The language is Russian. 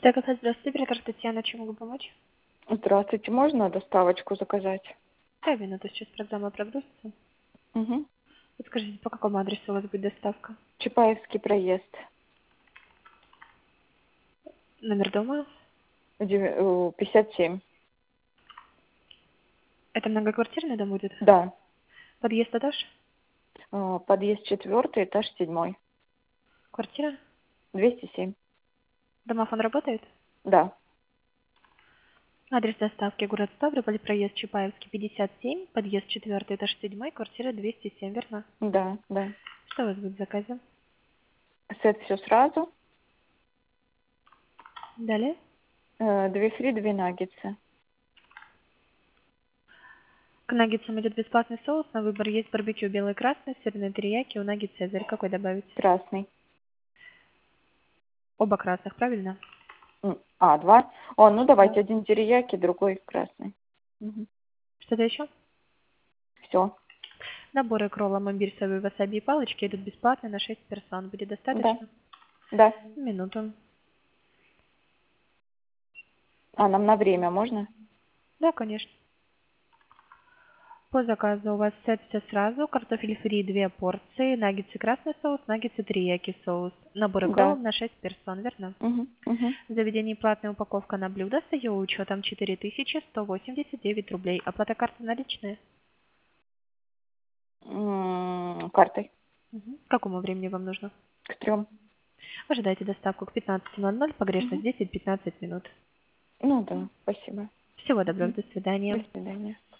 Так, здравствуйте, оператор Татьяна, чем могу помочь? Здравствуйте, можно доставочку заказать? Да, минуту, сейчас программа прогрузится. Угу. Подскажите, по какому адресу у вас будет доставка? Чапаевский проезд. Номер дома? 57. Это многоквартирный дом будет? Да. Подъезд этаж? Подъезд 4, этаж 7. Квартира? 207. Домофон работает? Да. Адрес доставки город Ставрополь, проезд Чапаевский, 57, подъезд 4, этаж 7, квартира 207, верно? Да, да. Что у вас будет в заказе? Сет все сразу. Далее? 2 фри, 2 наггетса. К наггетсам идет бесплатный соус, на выбор есть барбекю белый, красный, сырный терияки, у наггет цезарь. Какой добавить? Красный. Оба красных, правильно? 2. Ну Да. давайте, один терияки, другой красный. Угу. Что-то еще? Все. Наборы кролла, мобиль, соевые васаби и палочки идут бесплатно на 6 персон. Будет Да. достаточно? Да. Минуту. Нам на время можно? Да, конечно. По заказу у вас сет все сразу. Картофель фри 2 порции, наггетсы красный соус, наггетсы терияки соус. Наборы Да. кроллом на 6 персон, верно? Угу. Угу. В заведении платная упаковка на блюдо с ее учетом 4189 рублей. Оплата карты наличные. Картой. К какому времени вам нужно? К 3. Ожидайте доставку к 15:00, погрешность Угу. 10-15 минут. Ну да, спасибо. Всего доброго, Мгм. до свидания. До свидания.